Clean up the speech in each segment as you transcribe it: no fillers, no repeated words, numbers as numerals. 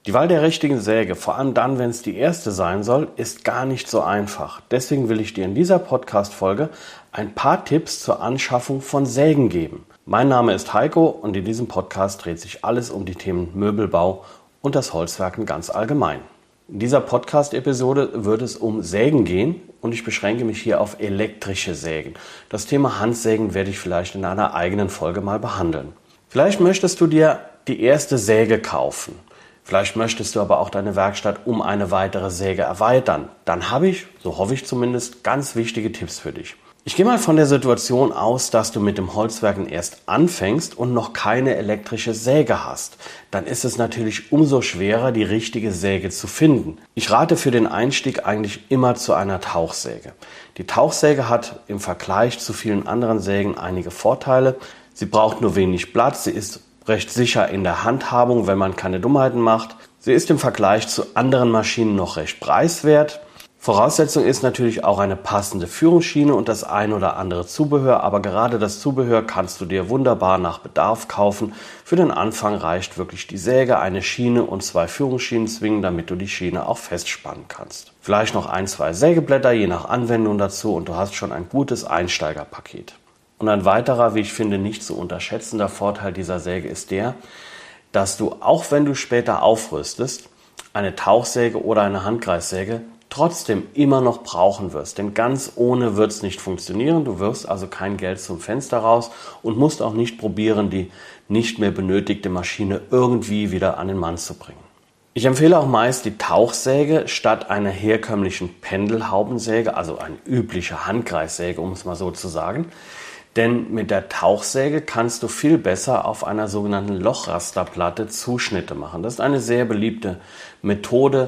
Die Wahl der richtigen Säge, vor allem dann, wenn es die erste sein soll, ist gar nicht so einfach. Deswegen will ich dir in dieser Podcast-Folge ein paar Tipps zur Anschaffung von Sägen geben. Mein Name ist Heiko und in diesem Podcast dreht sich alles um die Themen Möbelbau und das Holzwerken ganz allgemein. In dieser Podcast-Episode wird es um Sägen gehen und ich beschränke mich hier auf elektrische Sägen. Das Thema Handsägen werde ich vielleicht in einer eigenen Folge mal behandeln. Vielleicht möchtest du dir die erste Säge kaufen. Vielleicht möchtest du aber auch deine Werkstatt um eine weitere Säge erweitern. Dann habe ich, so hoffe ich zumindest, ganz wichtige Tipps für dich. Ich gehe mal von der Situation aus, dass du mit dem Holzwerken erst anfängst und noch keine elektrische Säge hast. Dann ist es natürlich umso schwerer, die richtige Säge zu finden. Ich rate für den Einstieg eigentlich immer zu einer Tauchsäge. Die Tauchsäge hat im Vergleich zu vielen anderen Sägen einige Vorteile. Sie braucht nur wenig Platz, sie ist recht sicher in der Handhabung, wenn man keine Dummheiten macht. Sie ist im Vergleich zu anderen Maschinen noch recht preiswert. Voraussetzung ist natürlich auch eine passende Führungsschiene und das ein oder andere Zubehör, aber gerade das Zubehör kannst du dir wunderbar nach Bedarf kaufen. Für den Anfang reicht wirklich die Säge, eine Schiene und 2 Führungsschienen zwingen, damit du die Schiene auch festspannen kannst. Vielleicht noch 1, 2 Sägeblätter, je nach Anwendung dazu und du hast schon ein gutes Einsteigerpaket. Und ein weiterer, wie ich finde, nicht zu unterschätzender Vorteil dieser Säge ist der, dass du, auch wenn du später aufrüstest, eine Tauchsäge oder eine Handkreissäge trotzdem immer noch brauchen wirst. Denn ganz ohne wird es nicht funktionieren. Du wirst also kein Geld zum Fenster raus und musst auch nicht probieren, die nicht mehr benötigte Maschine irgendwie wieder an den Mann zu bringen. Ich empfehle auch meist die Tauchsäge statt einer herkömmlichen Pendelhaubensäge, also eine übliche Handkreissäge, um es mal so zu sagen. Denn mit der Tauchsäge kannst du viel besser auf einer sogenannten Lochrasterplatte Zuschnitte machen. Das ist eine sehr beliebte Methode,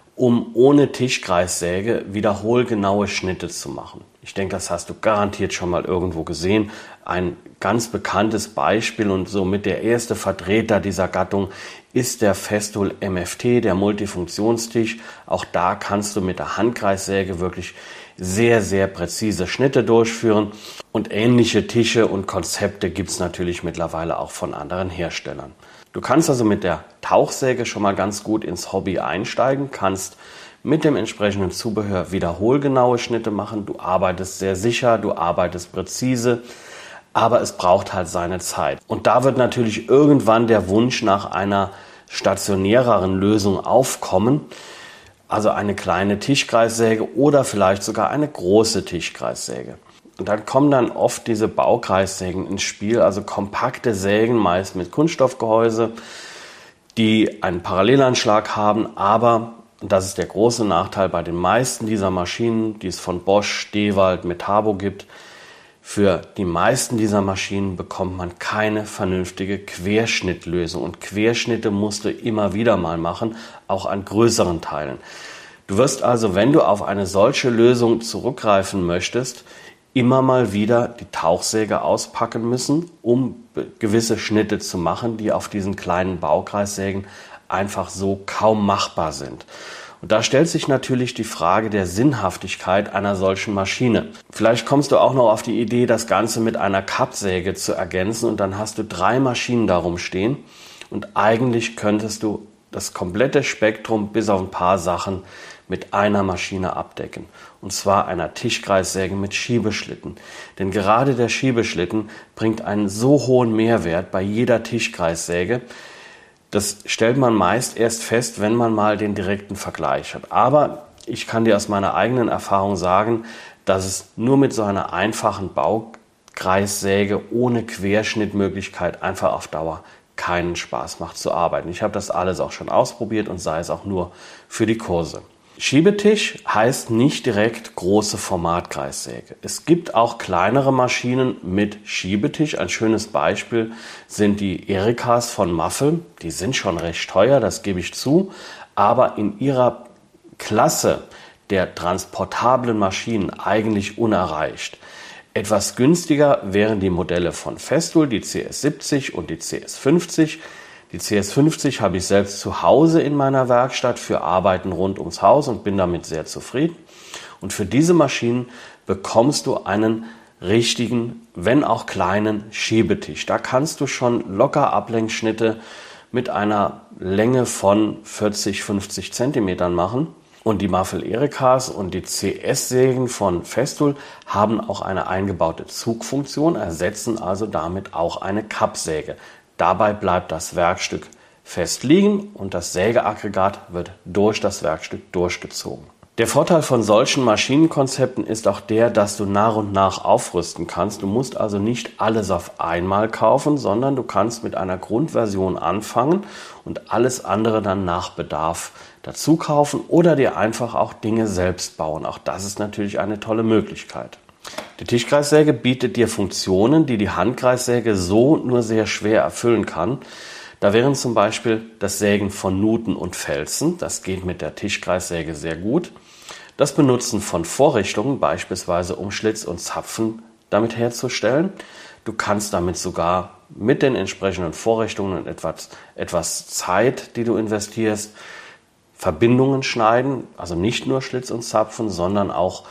um ohne Tischkreissäge wiederholgenaue Schnitte zu machen. Ich denke, das hast du garantiert schon mal irgendwo gesehen. Ein ganz bekanntes Beispiel und somit der erste Vertreter dieser Gattung ist der Festool MFT, der Multifunktionstisch. Auch da kannst du mit der Handkreissäge wirklich sehr, sehr präzise Schnitte durchführen. Und ähnliche Tische und Konzepte gibt es natürlich mittlerweile auch von anderen Herstellern. Du kannst also mit der Tauchsäge schon mal ganz gut ins Hobby einsteigen, kannst mit dem entsprechenden Zubehör wiederholgenaue Schnitte machen. Du arbeitest sehr sicher, du arbeitest präzise, aber es braucht halt seine Zeit. Und da wird natürlich irgendwann der Wunsch nach einer stationäreren Lösung aufkommen, also eine kleine Tischkreissäge oder vielleicht sogar eine große Tischkreissäge. Und dann kommen dann oft diese Baukreissägen ins Spiel, also kompakte Sägen, meist mit Kunststoffgehäuse, die einen Parallelanschlag haben, aber, und das ist der große Nachteil bei den meisten dieser Maschinen, die es von Bosch, Stewald, Metabo gibt, für die meisten dieser Maschinen bekommt man keine vernünftige Querschnittlösung. Und Querschnitte musst du immer wieder mal machen, auch an größeren Teilen. Du wirst also, wenn du auf eine solche Lösung zurückgreifen möchtest, immer mal wieder die Tauchsäge auspacken müssen, um gewisse Schnitte zu machen, die auf diesen kleinen Baukreissägen einfach so kaum machbar sind. Und da stellt sich natürlich die Frage der Sinnhaftigkeit einer solchen Maschine. Vielleicht kommst du auch noch auf die Idee, das Ganze mit einer Kappsäge zu ergänzen und dann hast du 3 Maschinen darum stehen und eigentlich könntest du das komplette Spektrum bis auf ein paar Sachen mit einer Maschine abdecken. Und zwar einer Tischkreissäge mit Schiebeschlitten. Denn gerade der Schiebeschlitten bringt einen so hohen Mehrwert bei jeder Tischkreissäge. Das stellt man meist erst fest, wenn man mal den direkten Vergleich hat. Aber ich kann dir aus meiner eigenen Erfahrung sagen, dass es nur mit so einer einfachen Baukreissäge ohne Querschnittmöglichkeit einfach auf Dauer keinen Spaß macht zu arbeiten. Ich habe das alles auch schon ausprobiert und sei es auch nur für die Kurse. Schiebetisch heißt nicht direkt große Formatkreissäge. Es gibt auch kleinere Maschinen mit Schiebetisch. Ein schönes Beispiel sind die Erikas von Maffel. Die sind schon recht teuer, das gebe ich zu, aber in ihrer Klasse der transportablen Maschinen eigentlich unerreicht. Etwas günstiger wären die Modelle von Festool, die CS70 und die CS50. Die CS50 habe ich selbst zu Hause in meiner Werkstatt für Arbeiten rund ums Haus und bin damit sehr zufrieden. Und für diese Maschinen bekommst du einen richtigen, wenn auch kleinen Schiebetisch. Da kannst du schon locker Ablenkschnitte mit einer Länge von 40, 50 Zentimetern machen. Und die Marfel Erikas und die CS-Sägen von Festool haben auch eine eingebaute Zugfunktion, ersetzen also damit auch eine Kappsäge. Dabei bleibt das Werkstück fest liegen und das Sägeaggregat wird durch das Werkstück durchgezogen. Der Vorteil von solchen Maschinenkonzepten ist auch der, dass du nach und nach aufrüsten kannst. Du musst also nicht alles auf einmal kaufen, sondern du kannst mit einer Grundversion anfangen und alles andere dann nach Bedarf dazu kaufen oder dir einfach auch Dinge selbst bauen. Auch das ist natürlich eine tolle Möglichkeit. Die Tischkreissäge bietet dir Funktionen, die die Handkreissäge so nur sehr schwer erfüllen kann. Da wären zum Beispiel das Sägen von Nuten und Felsen, das geht mit der Tischkreissäge sehr gut. Das Benutzen von Vorrichtungen, beispielsweise um Schlitz und Zapfen damit herzustellen. Du kannst damit sogar mit den entsprechenden Vorrichtungen und etwas Zeit, die du investierst, Verbindungen schneiden, also nicht nur Schlitz und Zapfen, sondern auch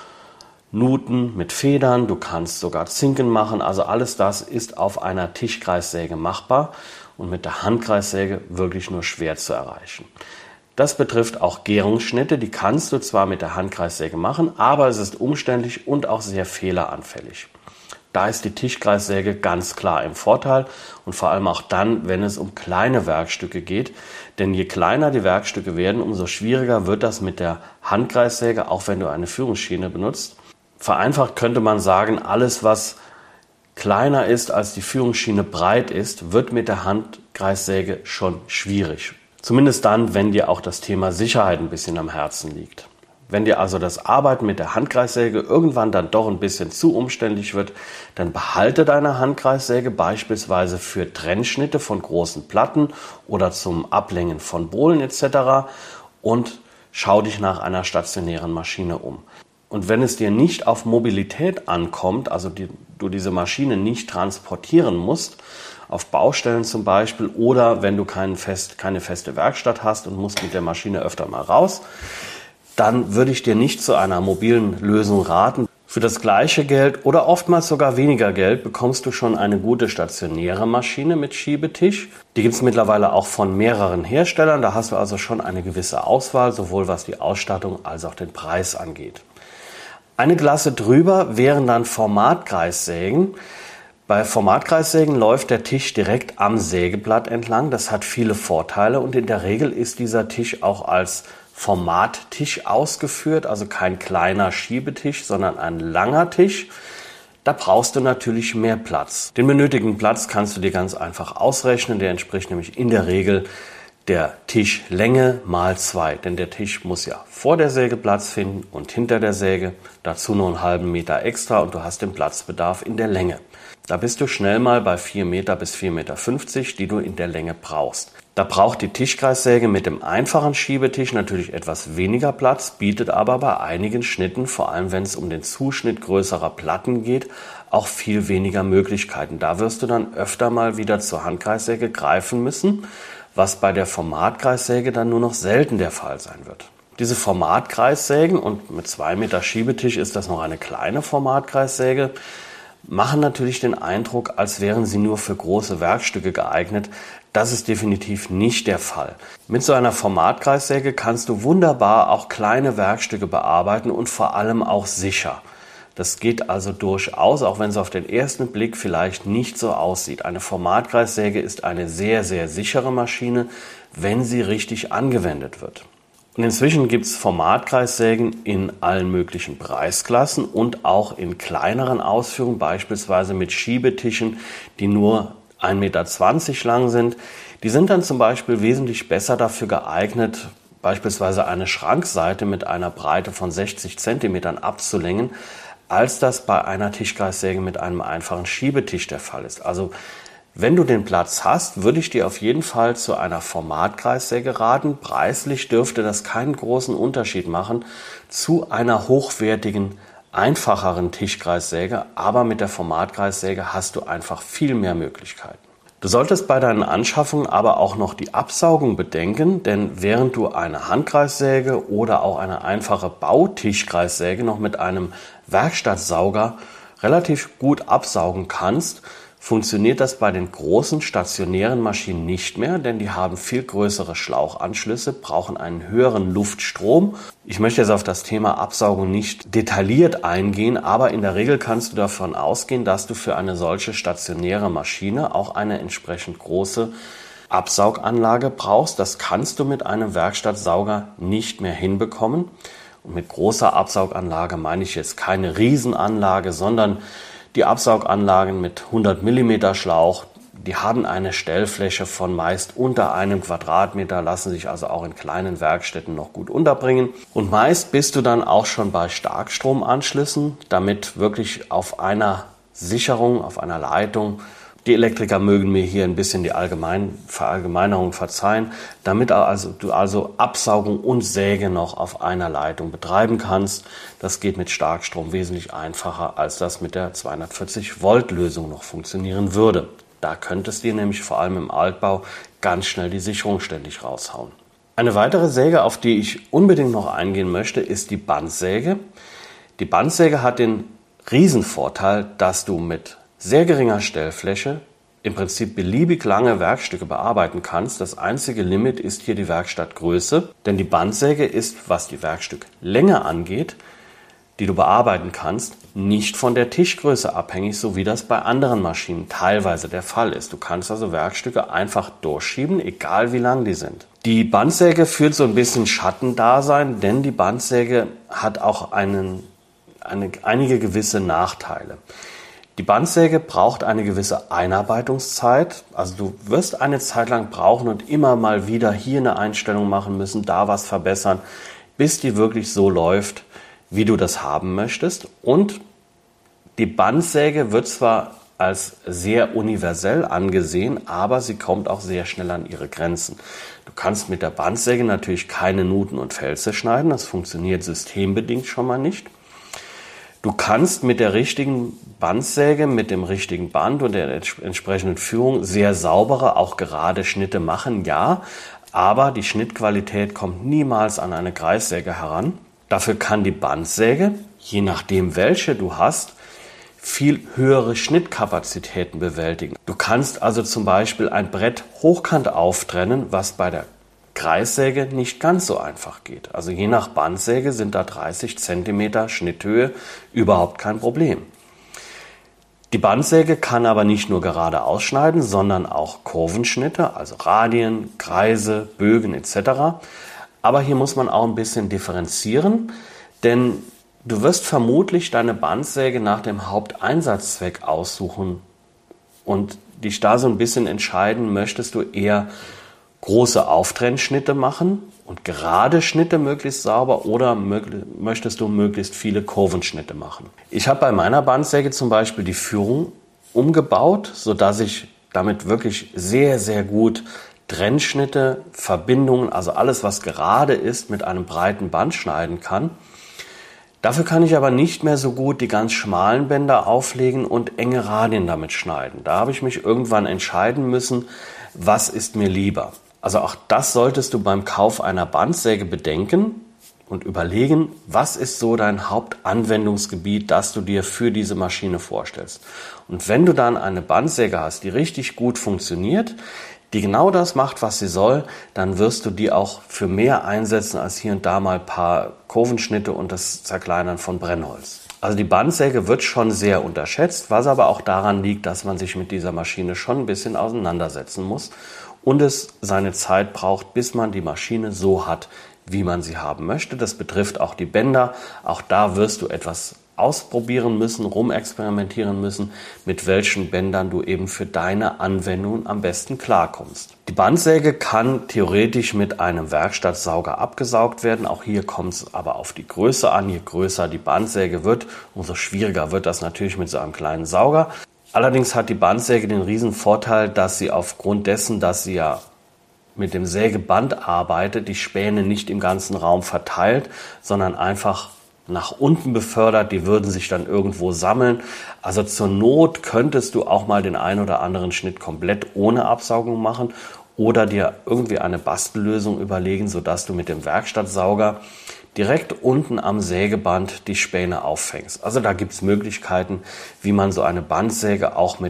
Nuten mit Federn. Du kannst sogar Zinken machen, also alles das ist auf einer Tischkreissäge machbar und mit der Handkreissäge wirklich nur schwer zu erreichen. Das betrifft auch Gärungsschnitte, die kannst du zwar mit der Handkreissäge machen, aber es ist umständlich und auch sehr fehleranfällig. Da ist die Tischkreissäge ganz klar im Vorteil und vor allem auch dann, wenn es um kleine Werkstücke geht. Denn je kleiner die Werkstücke werden, umso schwieriger wird das mit der Handkreissäge, auch wenn du eine Führungsschiene benutzt. Vereinfacht könnte man sagen, alles was kleiner ist als die Führungsschiene breit ist, wird mit der Handkreissäge schon schwierig. Zumindest dann, wenn dir auch das Thema Sicherheit ein bisschen am Herzen liegt. Wenn dir also das Arbeiten mit der Handkreissäge irgendwann dann doch ein bisschen zu umständlich wird, dann behalte deine Handkreissäge beispielsweise für Trennschnitte von großen Platten oder zum Ablängen von Bohlen etc. und schau dich nach einer stationären Maschine um. Und wenn es dir nicht auf Mobilität ankommt, also du diese Maschine nicht transportieren musst, auf Baustellen zum Beispiel, oder wenn du keine feste Werkstatt hast und musst mit der Maschine öfter mal raus, dann würde ich dir nicht zu einer mobilen Lösung raten. Für das gleiche Geld oder oftmals sogar weniger Geld bekommst du schon eine gute stationäre Maschine mit Schiebetisch. Die gibt es mittlerweile auch von mehreren Herstellern. Da hast du also schon eine gewisse Auswahl, sowohl was die Ausstattung als auch den Preis angeht. Eine Klasse drüber wären dann Formatkreissägen. Bei Formatkreissägen läuft der Tisch direkt am Sägeblatt entlang. Das hat viele Vorteile und in der Regel ist dieser Tisch auch als Formattisch ausgeführt, also kein kleiner Schiebetisch, sondern ein langer Tisch. Da brauchst du natürlich mehr Platz. Den benötigten Platz kannst du dir ganz einfach ausrechnen. Der entspricht nämlich in der Regel der Tischlänge mal 2. Denn der Tisch muss ja vor der Säge Platz finden und hinter der Säge. Dazu nur einen halben Meter extra und du hast den Platzbedarf in der Länge. Da bist du schnell mal bei 4 Meter bis 4,50 Meter, die du in der Länge brauchst. Da braucht die Tischkreissäge mit dem einfachen Schiebetisch natürlich etwas weniger Platz, bietet aber bei einigen Schnitten, vor allem wenn es um den Zuschnitt größerer Platten geht, auch viel weniger Möglichkeiten. Da wirst du dann öfter mal wieder zur Handkreissäge greifen müssen, was bei der Formatkreissäge dann nur noch selten der Fall sein wird. Diese Formatkreissägen, und mit 2 Meter Schiebetisch ist das noch eine kleine Formatkreissäge, machen natürlich den Eindruck, als wären sie nur für große Werkstücke geeignet. Das ist definitiv nicht der Fall. Mit so einer Formatkreissäge kannst du wunderbar auch kleine Werkstücke bearbeiten und vor allem auch sicher. Das geht also durchaus, auch wenn es auf den ersten Blick vielleicht nicht so aussieht. Eine Formatkreissäge ist eine sehr, sehr sichere Maschine, wenn sie richtig angewendet wird. Und inzwischen gibt es Formatkreissägen in allen möglichen Preisklassen und auch in kleineren Ausführungen, beispielsweise mit Schiebetischen, die nur 1,20 Meter lang sind. Die sind dann zum Beispiel wesentlich besser dafür geeignet, beispielsweise eine Schrankseite mit einer Breite von 60 Zentimetern abzulängen, als das bei einer Tischkreissäge mit einem einfachen Schiebetisch der Fall ist. Also wenn du den Platz hast, würde ich dir auf jeden Fall zu einer Formatkreissäge raten. Preislich dürfte das keinen großen Unterschied machen zu einer hochwertigen, einfacheren Tischkreissäge. Aber mit der Formatkreissäge hast du einfach viel mehr Möglichkeiten. Du solltest bei deinen Anschaffungen aber auch noch die Absaugung bedenken, denn während du eine Handkreissäge oder auch eine einfache Bautischkreissäge noch mit einem Werkstattsauger relativ gut absaugen kannst, funktioniert das bei den großen stationären Maschinen nicht mehr, denn die haben viel größere Schlauchanschlüsse, brauchen einen höheren Luftstrom. Ich möchte jetzt auf das Thema Absaugung nicht detailliert eingehen, aber in der Regel kannst du davon ausgehen, dass du für eine solche stationäre Maschine auch eine entsprechend große Absauganlage brauchst. Das kannst du mit einem Werkstattsauger nicht mehr hinbekommen. Und mit großer Absauganlage meine ich jetzt keine Riesenanlage, sondern die Absauganlagen mit 100 mm Schlauch, die haben eine Stellfläche von meist unter 1 Quadratmeter, lassen sich also auch in kleinen Werkstätten noch gut unterbringen. Und meist bist du dann auch schon bei Starkstromanschlüssen, damit wirklich auf einer Sicherung, auf einer Leitung, die Elektriker mögen mir hier ein bisschen die Verallgemeinerung verzeihen, damit du also Absaugung und Säge noch auf einer Leitung betreiben kannst. Das geht mit Starkstrom wesentlich einfacher, als das mit der 240-Volt-Lösung noch funktionieren würde. Da könntest du nämlich vor allem im Altbau ganz schnell die Sicherung ständig raushauen. Eine weitere Säge, auf die ich unbedingt noch eingehen möchte, ist die Bandsäge. Die Bandsäge hat den Riesenvorteil, dass du mit sehr geringer Stellfläche im Prinzip beliebig lange Werkstücke bearbeiten kannst. Das einzige Limit ist hier die Werkstattgröße, denn die Bandsäge ist, was die Werkstücklänge angeht, die du bearbeiten kannst, nicht von der Tischgröße abhängig, so wie das bei anderen Maschinen teilweise der Fall ist. Du kannst also Werkstücke einfach durchschieben, egal wie lang die sind. Die Bandsäge führt so ein bisschen Schattendasein, denn die Bandsäge hat auch einige gewisse Nachteile. Die Bandsäge braucht eine gewisse Einarbeitungszeit. Also du wirst eine Zeit lang brauchen und immer mal wieder hier eine Einstellung machen müssen, da was verbessern, bis die wirklich so läuft, wie du das haben möchtest. Und die Bandsäge wird zwar als sehr universell angesehen, aber sie kommt auch sehr schnell an ihre Grenzen. Du kannst mit der Bandsäge natürlich keine Nuten und Felze schneiden. Das funktioniert systembedingt schon mal nicht. Du kannst mit der richtigen Bandsäge, mit dem richtigen Band und der entsprechenden Führung sehr saubere, auch gerade Schnitte machen, ja, aber die Schnittqualität kommt niemals an eine Kreissäge heran. Dafür kann die Bandsäge, je nachdem welche du hast, viel höhere Schnittkapazitäten bewältigen. Du kannst also zum Beispiel ein Brett hochkant auftrennen, was bei der Kreissäge nicht ganz so einfach geht. Also je nach Bandsäge sind da 30 cm Schnitthöhe überhaupt kein Problem. Die Bandsäge kann aber nicht nur gerade ausschneiden, sondern auch Kurvenschnitte, also Radien, Kreise, Bögen etc. Aber hier muss man auch ein bisschen differenzieren, denn du wirst vermutlich deine Bandsäge nach dem Haupteinsatzzweck aussuchen und dich da so ein bisschen entscheiden, möchtest du eher große Auftrennschnitte machen und gerade Schnitte möglichst sauber oder möchtest du möglichst viele Kurvenschnitte machen. Ich habe bei meiner Bandsäge zum Beispiel die Führung umgebaut, sodass ich damit wirklich sehr, sehr gut Trennschnitte, Verbindungen, also alles, was gerade ist, mit einem breiten Band schneiden kann. Dafür kann ich aber nicht mehr so gut die ganz schmalen Bänder auflegen und enge Radien damit schneiden. Da habe ich mich irgendwann entscheiden müssen, was ist mir lieber. Also auch das solltest du beim Kauf einer Bandsäge bedenken und überlegen, was ist so dein Hauptanwendungsgebiet, das du dir für diese Maschine vorstellst. Und wenn du dann eine Bandsäge hast, die richtig gut funktioniert, die genau das macht, was sie soll, dann wirst du die auch für mehr einsetzen als hier und da mal ein paar Kurvenschnitte und das Zerkleinern von Brennholz. Also die Bandsäge wird schon sehr unterschätzt, was aber auch daran liegt, dass man sich mit dieser Maschine schon ein bisschen auseinandersetzen muss und es seine Zeit braucht, bis man die Maschine so hat, wie man sie haben möchte. Das betrifft auch die Bänder. Auch da wirst du etwas ausprobieren müssen, rumexperimentieren müssen, mit welchen Bändern du eben für deine Anwendungen am besten klarkommst. Die Bandsäge kann theoretisch mit einem Werkstattsauger abgesaugt werden. Auch hier kommt es aber auf die Größe an. Je größer die Bandsäge wird, umso schwieriger wird das natürlich mit so einem kleinen Sauger. Allerdings hat die Bandsäge den riesen Vorteil, dass sie aufgrund dessen, dass sie ja mit dem Sägeband arbeitet, die Späne nicht im ganzen Raum verteilt, sondern einfach nach unten befördert, die würden sich dann irgendwo sammeln. Also zur Not könntest du auch mal den ein oder anderen Schnitt komplett ohne Absaugung machen oder dir irgendwie eine Bastellösung überlegen, sodass du mit dem Werkstattsauger direkt unten am Sägeband die Späne auffängst. Also da gibt es Möglichkeiten, wie man so eine Bandsäge auch mit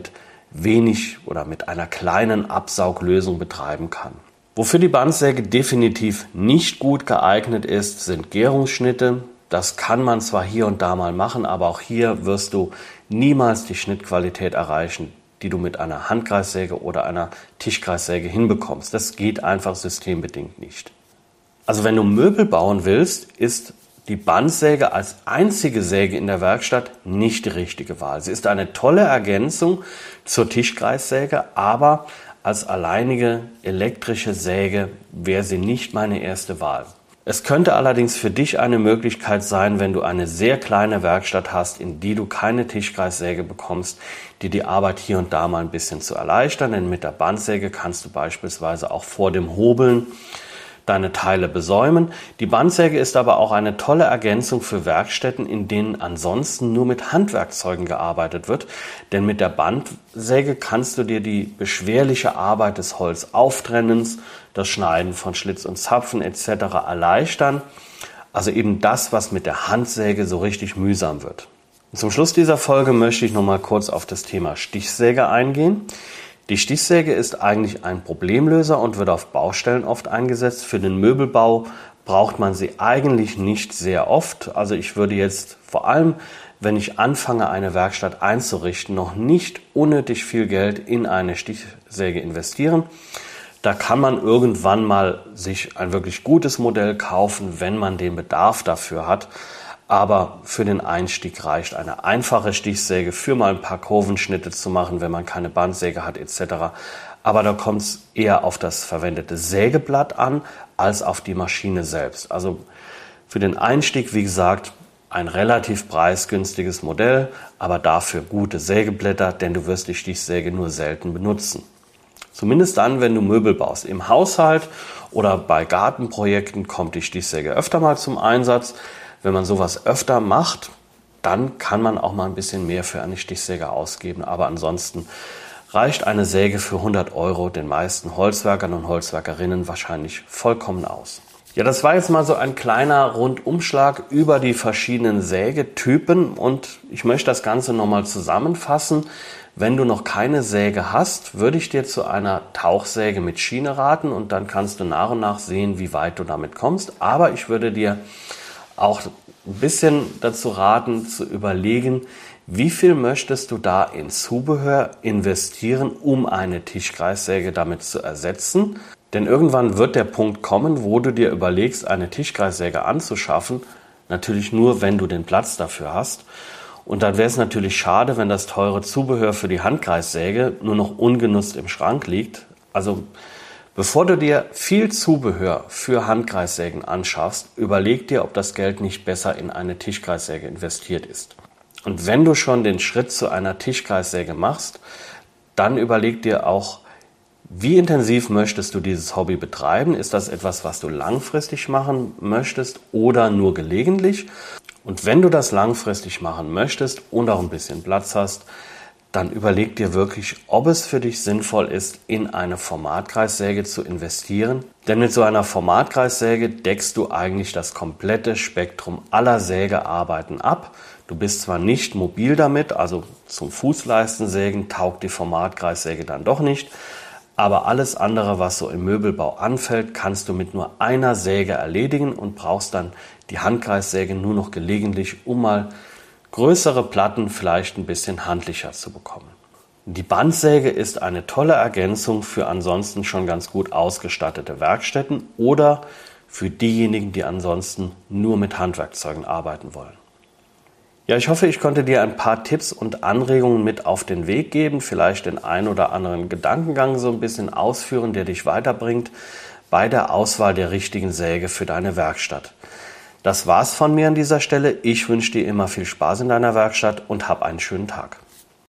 wenig oder mit einer kleinen Absauglösung betreiben kann. Wofür die Bandsäge definitiv nicht gut geeignet ist, sind Gärungsschnitte. Das kann man zwar hier und da mal machen, aber auch hier wirst du niemals die Schnittqualität erreichen, die du mit einer Handkreissäge oder einer Tischkreissäge hinbekommst. Das geht einfach systembedingt nicht. Also wenn du Möbel bauen willst, ist die Bandsäge als einzige Säge in der Werkstatt nicht die richtige Wahl. Sie ist eine tolle Ergänzung zur Tischkreissäge, aber als alleinige elektrische Säge wäre sie nicht meine erste Wahl. Es könnte allerdings für dich eine Möglichkeit sein, wenn du eine sehr kleine Werkstatt hast, in die du keine Tischkreissäge bekommst, dir die Arbeit hier und da mal ein bisschen zu erleichtern. Denn mit der Bandsäge kannst du beispielsweise auch vor dem Hobeln deine Teile besäumen. Die Bandsäge ist aber auch eine tolle Ergänzung für Werkstätten, in denen ansonsten nur mit Handwerkzeugen gearbeitet wird. Denn mit der Bandsäge kannst du dir die beschwerliche Arbeit des Holzauftrennens, das Schneiden von Schlitz und Zapfen etc. erleichtern. Also eben das, was mit der Handsäge so richtig mühsam wird. Und zum Schluss dieser Folge möchte ich noch mal kurz auf das Thema Stichsäge eingehen. Die Stichsäge ist eigentlich ein Problemlöser und wird auf Baustellen oft eingesetzt. Für den Möbelbau braucht man sie eigentlich nicht sehr oft. Also ich würde jetzt vor allem, wenn ich anfange, eine Werkstatt einzurichten, noch nicht unnötig viel Geld in eine Stichsäge investieren. Da kann man irgendwann mal sich ein wirklich gutes Modell kaufen, wenn man den Bedarf dafür hat. Aber für den Einstieg reicht eine einfache Stichsäge für mal ein paar Kurvenschnitte zu machen, wenn man keine Bandsäge hat etc. Aber da kommt es eher auf das verwendete Sägeblatt an, als auf die Maschine selbst. Also für den Einstieg, wie gesagt, ein relativ preisgünstiges Modell, aber dafür gute Sägeblätter, denn du wirst die Stichsäge nur selten benutzen. Zumindest dann, wenn du Möbel baust. Im Haushalt oder bei Gartenprojekten kommt die Stichsäge öfter mal zum Einsatz. Wenn man sowas öfter macht, dann kann man auch mal ein bisschen mehr für eine Stichsäge ausgeben. Aber ansonsten reicht eine Säge für 100 € den meisten Holzwerkern und Holzwerkerinnen wahrscheinlich vollkommen aus. Ja, das war jetzt mal so ein kleiner Rundumschlag über die verschiedenen Sägetypen und ich möchte das Ganze nochmal zusammenfassen. Wenn du noch keine Säge hast, würde ich dir zu einer Tauchsäge mit Schiene raten und dann kannst du nach und nach sehen, wie weit du damit kommst. Aber ich würde dir auch ein bisschen dazu raten, zu überlegen, wie viel möchtest du da in Zubehör investieren, um eine Tischkreissäge damit zu ersetzen. Denn irgendwann wird der Punkt kommen, wo du dir überlegst, eine Tischkreissäge anzuschaffen. Natürlich nur, wenn du den Platz dafür hast. Und dann wäre es natürlich schade, wenn das teure Zubehör für die Handkreissäge nur noch ungenutzt im Schrank liegt. Also bevor du dir viel Zubehör für Handkreissägen anschaffst, überleg dir, ob das Geld nicht besser in eine Tischkreissäge investiert ist. Und wenn du schon den Schritt zu einer Tischkreissäge machst, dann überleg dir auch, wie intensiv möchtest du dieses Hobby betreiben? Ist das etwas, was du langfristig machen möchtest oder nur gelegentlich? Und wenn du das langfristig machen möchtest und auch ein bisschen Platz hast, dann überleg dir wirklich, ob es für dich sinnvoll ist, in eine Formatkreissäge zu investieren. Denn mit so einer Formatkreissäge deckst du eigentlich das komplette Spektrum aller Sägearbeiten ab. Du bist zwar nicht mobil damit, also zum Fußleistensägen taugt die Formatkreissäge dann doch nicht, aber alles andere, was so im Möbelbau anfällt, kannst du mit nur einer Säge erledigen und brauchst dann die Handkreissäge nur noch gelegentlich, um mal größere Platten vielleicht ein bisschen handlicher zu bekommen. Die Bandsäge ist eine tolle Ergänzung für ansonsten schon ganz gut ausgestattete Werkstätten oder für diejenigen, die ansonsten nur mit Handwerkzeugen arbeiten wollen. Ja, ich hoffe, ich konnte dir ein paar Tipps und Anregungen mit auf den Weg geben, vielleicht den ein oder anderen Gedankengang so ein bisschen ausführen, der dich weiterbringt bei der Auswahl der richtigen Säge für deine Werkstatt. Das war's von mir an dieser Stelle. Ich wünsche dir immer viel Spaß in deiner Werkstatt und hab einen schönen Tag.